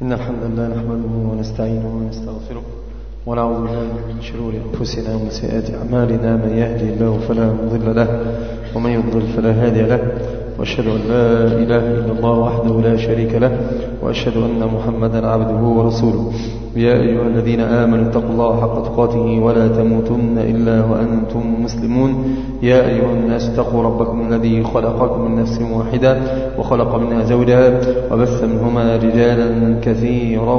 إن الحمد لله نحمده ونستعينه ونستغفره ونعوذ بالله من شرور أنفسنا ومن سيئات أعمالنا. من يهدي الله فلا مضل له ومن يضلل فلا هادي له، وأشهد أن لا إله إلا الله وحده لا شريك له، وأشهد أن محمدا عبده ورسوله. يا أيها الذين آمنوا اتقوا الله حق تقاته ولا تموتن إلا وأنتم مسلمون. يا أيها الناس اتقوا ربكم الذي خلقكم من نفس واحدة وخلق منها زوجها وبث منهما رجالا كثيرا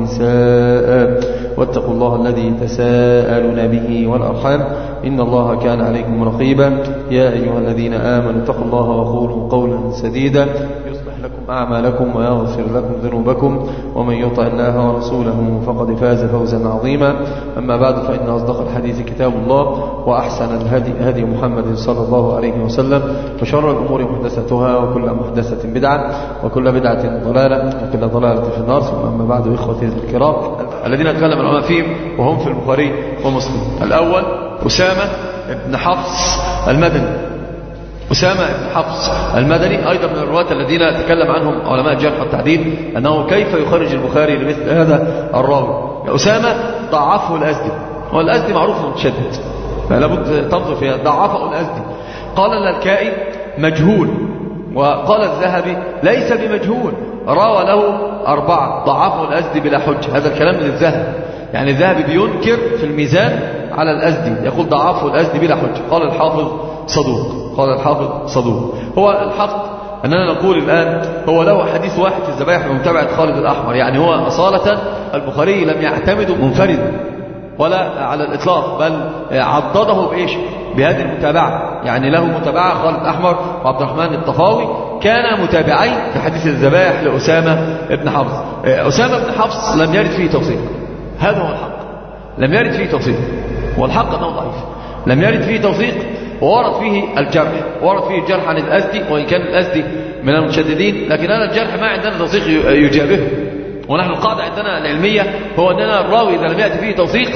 ونساء، واتقوا الله الذي تساءلون به والأرحام إن الله كان عليكم رقيبا. يا أيها الذين آمنوا اتقوا الله وقولوا قولا سديدا يصلح لكم أعمالكم ويغفر لكم ذنوبكم، ومن يطع الله ورسوله فقد فاز فوزا عظيما. أما بعد، فإن أصدق الحديث كتاب الله، وأحسن الهدي هدي محمد صلى الله عليه وسلم، وشر الأمور محدثتها، وكل محدثة بدعة، وكل بدعة ضلالة، وكل ضلالة في النار. ثم أما بعد، إخوتي الكرام الذين تكلم العلماء فيهم وهم في البخاري ومسلم. الأول أسامة بن حفص المدني. أسامة بن حفص المدني أيضا من الرواة الذين تكلم عنهم علماء الجرح والتعديل أنه كيف يخرج البخاري لمثل هذا الراوي. أسامة ضعفه الأزدي، والأزدي معروف متشدد فلابد تنظر فيها. ضعفه الأزدي. قال اللالكائي مجهول، وقال الذهبي ليس بمجهول، روى له 4. ضعفه الأزدي بلا حجة. هذا الكلام من الذهبي، يعني الذهبي بينكر في الميزان على الأزدي، يقول ضعفه الأزدي بلا حجة. قال الحافظ صدوق. قال الحافظ صدوق. هو الحق أننا نقول الآن هو له حديث واحد في الذبائح بمتابعة خالد الأحمر، يعني هو أصالة البخاري لم يعتمد منفردا ولا على الإطلاق، بل عضده بإيش؟ بهذه المتابعة. يعني له متابعة خالد الأحمر وعبد الرحمن الطفاوي، كان متابعين في حديث الذبائح لأسامة بن حفص. أسامة بن حفص لم يرد فيه توثيق، هذا هو الحق، لم يرد فيه توثيق، والحق أنه ضعيف. لم يرد فيه توثيق، وورد فيه الجرح، ورد فيه الجرح عن الأزدي، وإن كان الأزدي من المتشددين، لكن هذا الجرح ما عندنا توثيق يجابهه. ونحن القاعدة عندنا العلمية هو أننا الراوي إذا لم يأتي فيه توثيق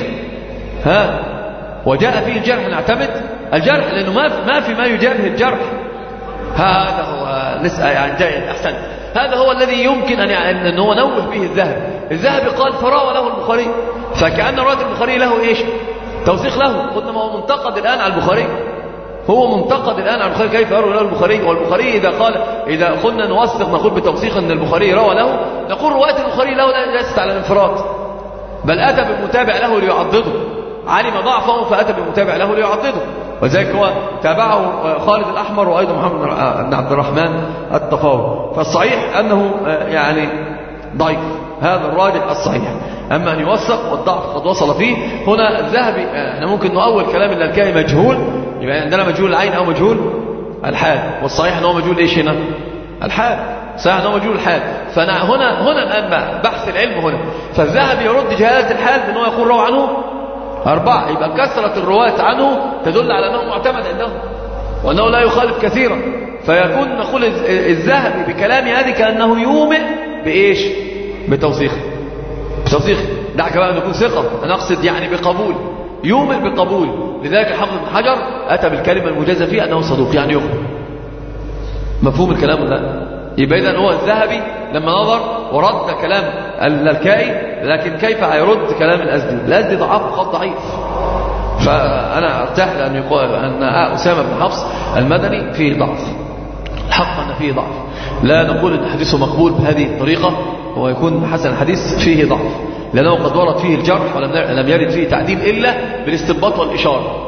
وجاء فيه الجرح نعتمد الجرح، لأنه ما في ما يجابه الجرح. هذا هو يعني جاي أحسن. هذا هو الذي يمكن أن هو نوه به الذهبي قال فراوى له البخاري، فكأن رواية البخاري له إيش؟ توثيق له. قلنا ما هو منتقد الآن على البخاري، هو منتقد الآن على البخاري، كيف يروي له البخاري؟ والبخاري إذا قلنا نوثق نقول بتوثيق أن البخاري روى له، نقول رواية البخاري له ليست على الانفراد، بل أتى بالمتابع له ليعضده، علم ضعفه فأتى بالمتابع له ليعضده، وذلك هو تابعه خالد الأحمر وأيضا محمد بن عبد الرحمن الطفاوي. فالصحيح أنه يعني ضعيف، هذا الراجح الصحيح. أما أن يوثق والضعف قد وصل فيه، هنا الذهبي احنا ممكن نؤول كلام اللالكائي مجهول، يبقى عندنا مجهول العين أو مجهول الحال، والصحيح أنه مجهول إيش هنا؟ الحال. صحيح أنه مجهول الحال. فهنا الآن بحث العلم هنا. فالذهبي يرد جهالة الحال بأنه يقول روى عنه 4، يبقى كثرة الرواة عنه تدل على أنه معتمد عندهم وأنه لا يخالف كثيرا، فيكون نقول الذهبي بكلام هذه كأنه يومئ بإيش؟ بتوثيق. دعك بقى أن يكون ثقة، أنا أقصد يعني بقبول، يومئ بقبول. لذلك الحافظ بن حجر أتى بالكلمة المجازة فيه أنه صدوق، يعني يخبر. مفهوم الكلام ولا؟ يبقى إذن هو الذهبي لما نظر ورد كلام اللالكائي، لكن كيف يرد كلام الأزدي ضعفه خط ضعيف. فأنا أرتاح لأن يقول أن أسامة بن حفص المدني فيه ضعف، الحق أن فيه ضعف، لا نقول أن حديثه مقبول بهذه الطريقة ويكون حسن الحديث، فيه ضعف، لأنه قد ورد فيه الجرح ولم يرد فيه تعديل إلا بالاستنباط والإشارة.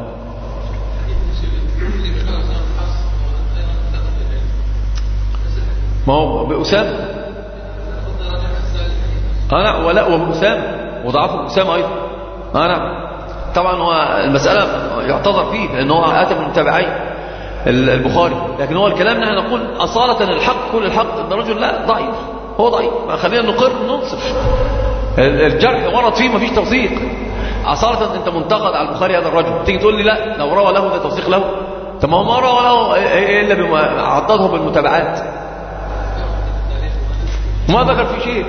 ما هو بأسامة ولا وبأسامة وضعفه أسامة أيضا. طبعا هو المسألة يعتذر فيه لأنه أتى من متابعين البخاري، لكن هو الكلام نحن نقول أصالة الحق، كل الحق أن الرجل لا ضعيف، هو ضعيف، خلينا نقر ننصف. الجرح ورد فيه ما فيش توثيق. أصالة أنت منتقد على البخاري هذا الرجل، تيجي تقول لي لا لو روى له ده توثيق له، طب ما هو ما روى له إلا عضده بالمتابعات، ما ذكر في شيء.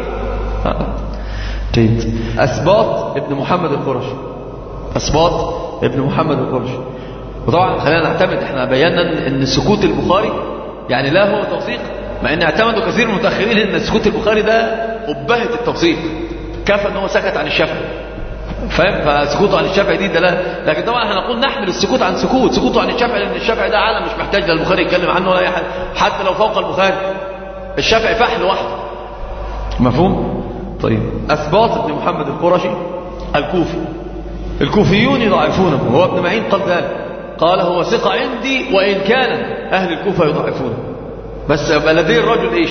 جيد. أسباط ابن محمد القرشي، أسباط ابن محمد القرشي. وطبعا خلينا نعتمد، احنا بينا ان سكوت البخاري يعني لا هو توثيق، مع ان اعتمدوا كثير من المتأخرين ان سكوت البخاري ده أبهة التوثيق، كفى ان هو سكت عن الشافعي، فاهم؟ فسكوته عن الشافعي دي دلاله. لكن طبعا احنا نقول نحمل السكوت عن سكوته عن الشافعي، لان الشافعي ده عالم مش محتاج للبخاري يتكلم عنه ولا اي حاجه، حتى لو فوق البخاري الشافعي فحل لوحده. مفهوم؟ طيب، أسباط بن محمد القرشي الكوفي، الكوفيون يضعفونه، وهو ابن معين قال ذلك، قال هو ثقة عندي وإن كان أهل الكوفة يضعفونه، بس بلدي الرجل إيش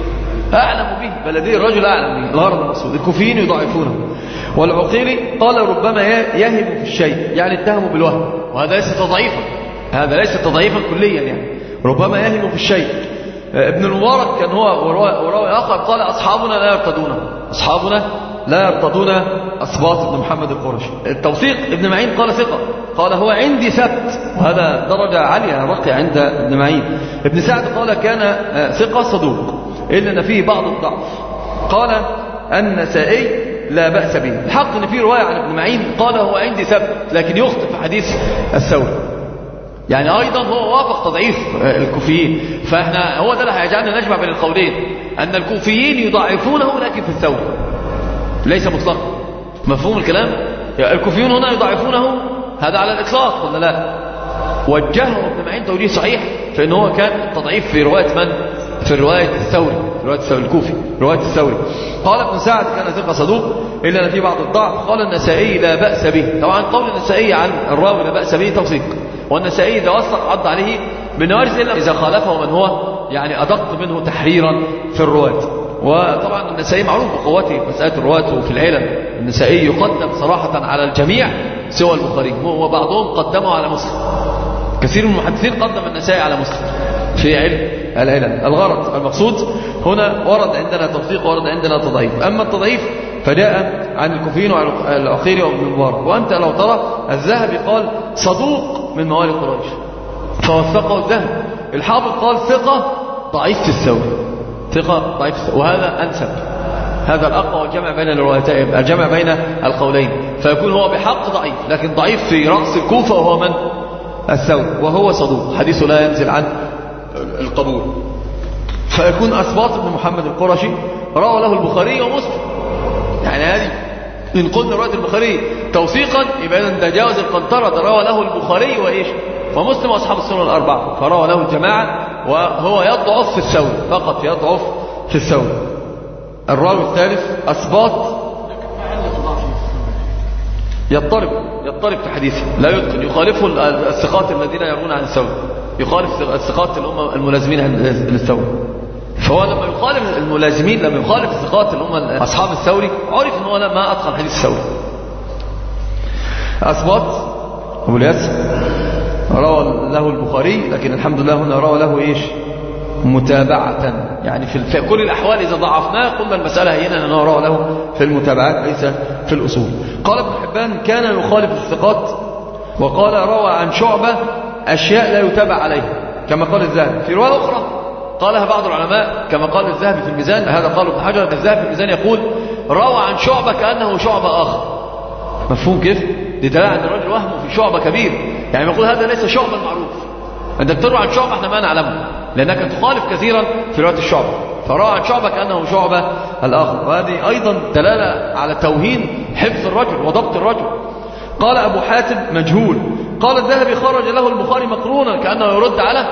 أعلم به، بلدي الرجل أعلم به، الغرض المقصود الكوفيين يضعفونه. والعقيلي قال ربما يهم في الشيء، يعني اتهموا بالوهم، وهذا ليس تضعيفا، هذا ليس تضعيفا كليا، يعني ربما يهم في الشيء. ابن المبارك كان هو وراوي آخر قال أصحابنا لا يرتدونه، أصحابنا لا يرتدون أسباط بن محمد القرشي. التوثيق ابن معين قال ثقة، قال هو عندي ثبت، وهذا درجة عالية رقي عند ابن معين. ابن سعد قال كان ثقة صدوق إلا أن فيه بعض الضعف. قال النسائي لا بأس به. الحق أن فيه رواية عن ابن معين قال هو عندي ثبت، لكن يخطئ في حديث الثوري، يعني أيضا هو وافق تضعيف الكوفيين. فإحنا هو ده اللي هيجعلنا نجمع بين القولين، أن الكوفيين يضعفونه لكن في الثوري ليس مطلقا. مفهوم الكلام؟ الكوفيون هنا يضعفونه، هذا على الإطلاق ولا لا؟ وجهه ابن معين توجيه صحيح، فإن هو كان التضعيف في رواية من؟ في رواية الثوري، رواية الثوري الكوفي، رواية الثوري. قال ابن سعد كان ثقة صدوق إلا أن في بعض الضعف. قال النسائي لا بأس به. طبعا قول النسائي عن الراوي لا بأس به توثيق، والنسائي إذا وثق عض عليه بالنوارز إلا إذا خالفه من هو يعني أدق منه تحريرا في الرواة. وطبعا النسائي معروف بقوته مسألة الرواة وفي العلم، النسائي يقدم صراحة على الجميع سوى البخاري، وبعضهم قدمه على مسلم، كثير من المحدثين قدم النسائي على مسلم في علم العلم. الغرض المقصود هنا ورد عندنا توثيق ورد عندنا تضعيف. أما التضعيف فجاء عن الكوفيين وعن العقيلي وابن المبارك. وأنت لو ترى الذهبي قال صدوق من موالي قريش فوثقه الذهبي. الحافظ قال ثقة ضعيف في الثوري، ثقة ضعيف في الثوري، وهذا أنسب، هذا الأقوى، والجمع بين الروايتين، الجمع بين القولين، فيكون هو بحق ضعيف، لكن ضعيف في رأس الكوفة وهو من؟ الثوري، وهو صدوق حديثه لا ينزل عن القبول. فيكون أسباط بن محمد القرشي روى له البخاري ومسلم، يعني هذه إن قلنا رواية البخاري توثيقا يبقى إذا تجاوز القنطرة، روى له البخاري وإيش ومسلم وأصحاب السنن الأربعة، فروى له الجماعة، وهو يضعف في الثوري فقط، يضعف في الثوري. الراوي الثالث أسباط يضطرب في حديثه، لا يتقن، يخالفه الثقات الذين يرون عن الثوري، يخالف الثقات الأمة الملازمين للثوري. فهو لما يخالف الملازمين، لما يخالف الثقات الأمة أصحاب الثوري، عرف أنه ما أتقن حديث الثوري. أسباط أبو الياس روى له البخاري، لكن الحمد لله هنا روى له إيش متابعة، يعني في كل الأحوال إذا ضعفناه قلنا المسألة هنا أنه روى له في المتابعات ليس في الأصول. قال ابن حبان كان يخالف الثقات، وقال روى عن شعبة أشياء لا يتابع عليها كما قال الذهبي. في رواية أخرى قالها بعض العلماء كما قال الذهبي في الميزان، هذا قال ابن حجر، الذهبي في الميزان يقول روى عن شعبة كأنه شعبة آخر. مفهوم كيف؟ دلالة أن الرجل وهمه في شعبة كبير، يعني يقول هذا ليس شعبة المعروف، عندك تروى عن شعبة احنا ما نعلمه لأنك تخالف كثيرا في رواية الشعبة، فروى عن شعبة كأنه شعبة الآخر، وهذه أيضا دلالة على توهين حفظ الرجل وضبط الرجل. قال أبو حاتم مجهول. قال الذهبي خرج له البخاري مقرونا، كأنه يرد على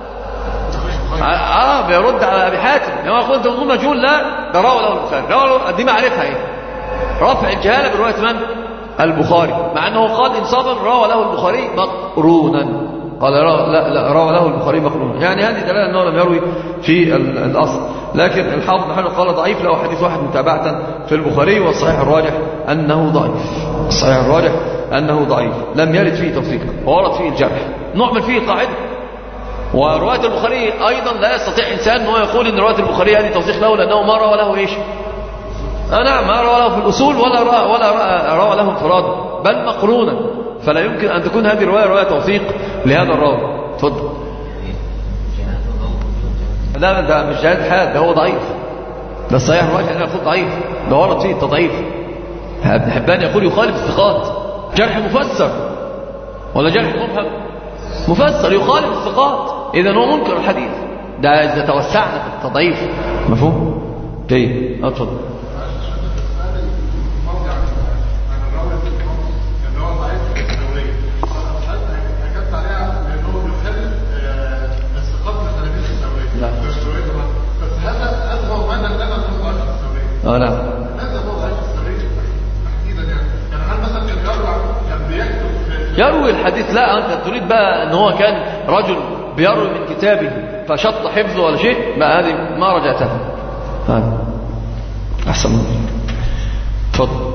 بيرد على أبي حاتم، لما يقول تقول مجهول، لا ده روى له البخاري، دي معرفها ايه، رفع الجهالة برواية من؟ البخاري، مع أنه قال إنصافا روى له البخاري مقرونا، قال لا روى له البخاري مقرونا، يعني هذه دلالة أنه لم يروي في الأصل. لكن الحافظ بن حجر قال ضعيف له حديث واحد متابعة في البخاري، والصحيح الراجح أنه ضعيف، الصحيح الراجح أنه ضعيف، لم يرد فيه توثيق وورد فيه الجرح. نعمل فيه قاعدة، ورواية البخاري أيضا لا يستطيع إنسان أنه يقول أن رواية البخاري هذه توثيق له، لأنه ما روى له إيش نعم، ما روى له في الأصول ولا روى له انفرادا، بل مقرونا، فلا يمكن أن تكون هذه الرواية رواية توثيق لهذا الراوي. تفضل. لا ده مش جهاد حاد، ده هو ضعيف، ده الصحيح الراجح أنه يقول ضعيف، ده ورد فيه التضعيف. ابن حبان يقول يخالف الثقات، جرح مفسر ولا جرح مبهم؟ مفسر يخالف الثقات، إذن هو منكر الحديث، ده إذا توسعنا في التضعيف. مفهوم؟ جيد اتفضل. نعم. هذا هو ضعيف السرير تحديدا يعني هل مثلا كان بيكتب يروي الحديث؟ لا، انت تريد بقى ان هو كان رجل بيروي من كتابه فشط حفظه ولا شيء، ما هذه ما رجعتها. احسن منك. اتفضل.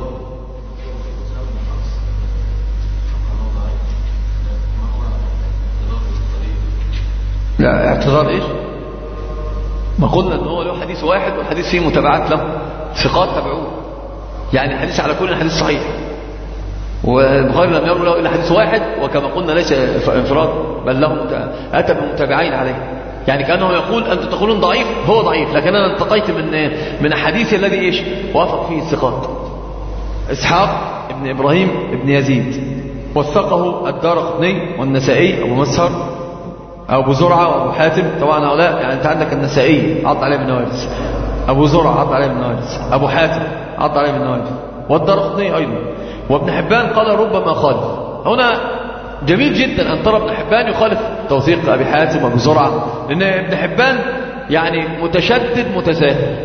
لا، اعتذار ايش؟ ما قلنا ان هو له حديث واحد والحديث فيه متابعات له، ثقات تبعوه، يعني الحديث على كل حديث صحيح، والبخاري لم يروي له الا حديث واحد، وكما قلنا ليس انفراد بل له اتى بمتابعين عليه. يعني كانه يقول انتم تقولون ضعيف، هو ضعيف، لكن انا انتقيت من الحديث الذي ايش وافق فيه الثقات. اسحاق ابن ابراهيم ابن يزيد وثقه الدارقطني والنسائي ابو مسهر أو أبو زرعة وأبو حاتم. طبعا هؤلاء يعني أنت عندك النسائي عض عليه بالنوافذ، أبو زرعة عض عليه بالنوافذ، أبو حاتم عض عليه بالنوافذ، والدارقطني أيضا، وابن حبان قال ربما خالف. هنا جميل جدا أن ترى ابن حبان يخالف توثيق أبي حاتم وأبو زرعة، لأن ابن حبان يعني متشدد متساهل،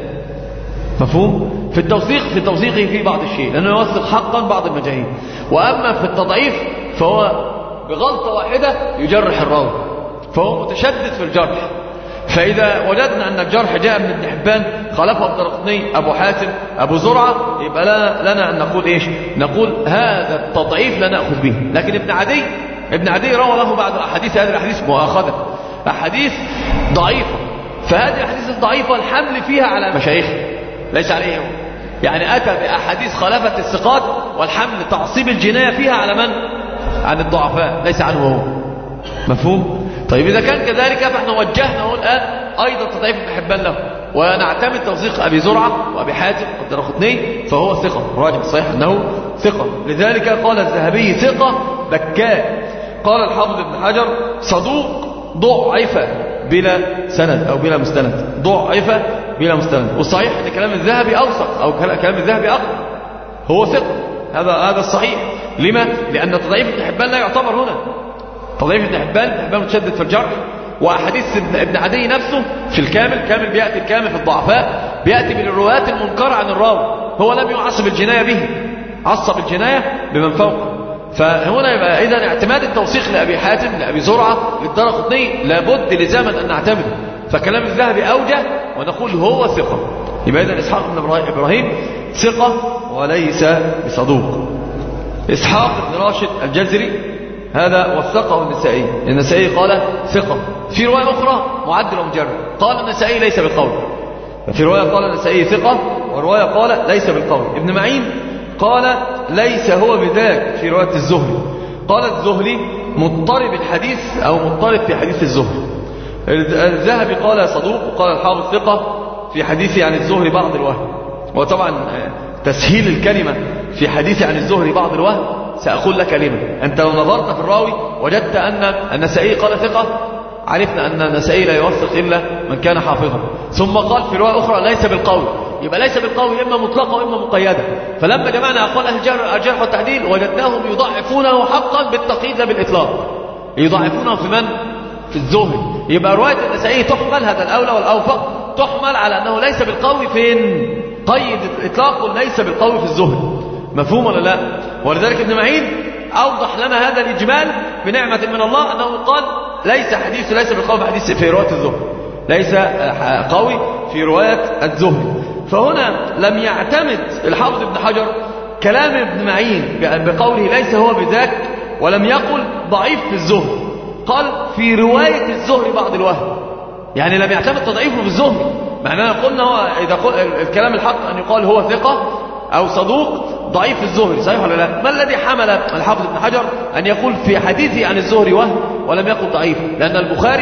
مفهوم؟ في توثيقه في بعض الشيء، لأنه يوثق حقا بعض المجاهيل، وأما في التضعيف فهو بغلطة واحدة يجرح الراوي، فهو متشدد في الجرح. فإذا وجدنا أن الجرح جاء من ابن حبان خالفه الدارقطني أبو حاتم أبو زرعة، يبقى لنا أن نقول إيش؟ نقول هذا التضعيف لا نأخذ به. لكن ابن عدي روى له بعض الأحاديث، هذه الأحاديث مؤاخذة، أحاديث ضعيفة، فهذه الأحاديث الضعيفة الحمل فيها على مشايخه ليس عليه هو، يعني أتى بأحاديث خالفت الثقات والحمل تعصيب الجناية فيها على من؟ عن الضعفاء، ليس عنه هو، مفهوم؟ طيب إذا كان كذلك فإحنا وجهنا الآن أيضا تضعيف ابن حبان له، ونعتمد توثيق أبي زرعة وأبي حاتم والدارقطني، فهو ثقة، راجع الصحيح أنه ثقة. لذلك قال الذهبي ثقة بكاء. قال الحافظ ابن حجر صدوق ضعف بلا سند أو بلا مستند، ضعف بلا مستند. والصحيح أن كلام الذهبي أوثق أو كلام الذهبي أقوى، هو ثقة، هذا الصحيح. لما؟ لأن تضعيف ابن حبان لا يعتبر هنا. تضعيف ابن حبان متشدد في الجرح، وأحاديث ابن عدي نفسه في الكامل بيأتي الكامل في الضعفاء بيأتي بالروايات المنكرة عن الراوي، هو لم يعصب الجناية به، عصب الجناية بمن فوقه. فهنا يبقى إذن اعتماد التوثيق لأبي حاتم لأبي زرعة للدارقطني لابد لزاما أن نعتمده، فكلام الذهبي أوجه ونقول هو ثقة. يبقى إذن إسحاق بن إبراهيم ثقة وليس بصدوق. إسحاق بن راشد الجزري هذا وثقه النسائي قال ثقة. في رواية أخرى معدل ومجرد، قال النسائي ليس بالقول. في رواية قال النسائي ثقة، ورواية قال ليس بالقول. ابن معين قال ليس هو بذاك في رواية الزهري. قال الزهري مضطرب الحديث أو مضطرب في حديث الزهري. الذهبي قال صدوق، وقال الحافظ ثقة في حديثه عن الزهري بعض الوهم. وطبعا تسهيل الكلمة في حديثه عن الزهري بعض الوهم، سأقول لك كلمة، أنت لو نظرت في الراوي وجدت أن النسائي قال ثقة، عرفنا أن النسائي لا يوثق إلا من كان حافظا. ثم قال في رواية أخرى ليس بالقول، يبقى ليس بالقول إما مطلقة وإما مقيدة. فلما جمعنا أقوال أهل الجرح والتعديل وجدناهم يضعفونه حقا بالتقييد لا بالإطلاق، يضعفونه في من؟ في الزهري. يبقى رواية النسائي تحمل، هذا الأولى والأوفق، تحمل على أنه ليس بالقول فين؟ قيد الإطلاق ليس بالقول في الزهري، مفهوم ولا لا؟ ولذلك ابن معين أوضح لنا هذا الإجمال بنعمة من الله، أنه قال ليس حديث ليس بالقول حديث في رواية الزهري، ليس قوي في رواية الزهري. فهنا لم يعتمد الحافظ ابن حجر كلام ابن معين بقوله ليس هو بذاك، ولم يقل ضعيف في الزهري، قال في رواية الزهري بعض الوهم، يعني لم يعتمد تضعيفه في الزهري. معناه قلنا هو إذا الكلام الحق أن يقال هو ثقة أو صدوق ضعيف الزهري، صحيح ولا لا؟ ما الذي حمل الحافظ ابن حجر أن يقول في حديثه عن الزهري وهم ولم يقل ضعيف؟ لأن البخاري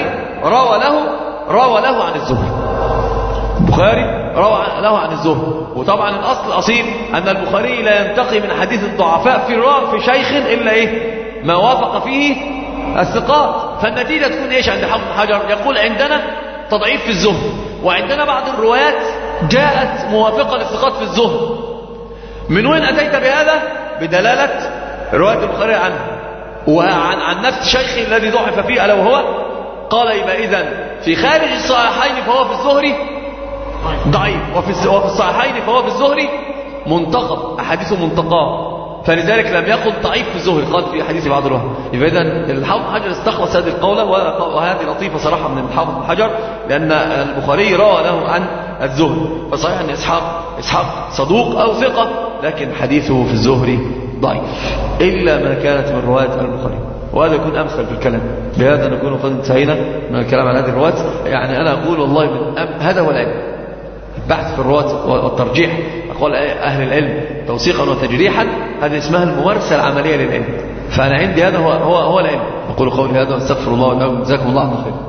روى له عن الزهري، البخاري روى له عن الزهري. وطبعا الأصل الأصيل أن البخاري لا ينتقي من حديث الضعفاء في شيخ إلا ما وافق فيه الثقات. فالنتيجة تكون عند حافظ ابن حجر؟ يقول عندنا تضعيف في الزهري، وعندنا بعض الروايات جاءت موافقة للثقات في الزهد. من وين أتيت بهذا؟ بدلالة رواية البخاري عنه وعن نفس شيخه الذي ضعف فيه ألا وهو قال يبقى إذن في خارج الصحيحين فهو في الزهري ضعيف وفي الصحيحين فهو في الزهري منتقب، أحاديثه منتقاه، فلذلك لم يقل ضعيف في الزهري، قال في حديث بعض الوهم. يبقى إذن الحافظ حجر استخلص هذه القولة، وهذه لطيفة صراحة من الحافظ حجر، لأن البخاري روى له عن الزهري، فصحيح أن إسحاق صدوق أو ثقة، لكن حديثه في الزهري ضعيف إلا ما كانت من رواية البخاري، وهذا يكون أمثل في الكلام. بهذا نكون قد انتهينا من الكلام عن هذه الرواية. يعني أنا أقول والله هذا هو العلم، البحث في الرواة والترجيح أقوال أهل العلم توثيقا وتجريحا، هذه اسمها الممارسة العملية للعلم. فأنا عندي هذا هو العلم. أقول قولي هذا واستغفر الله ولكم، جزاكم الله خير.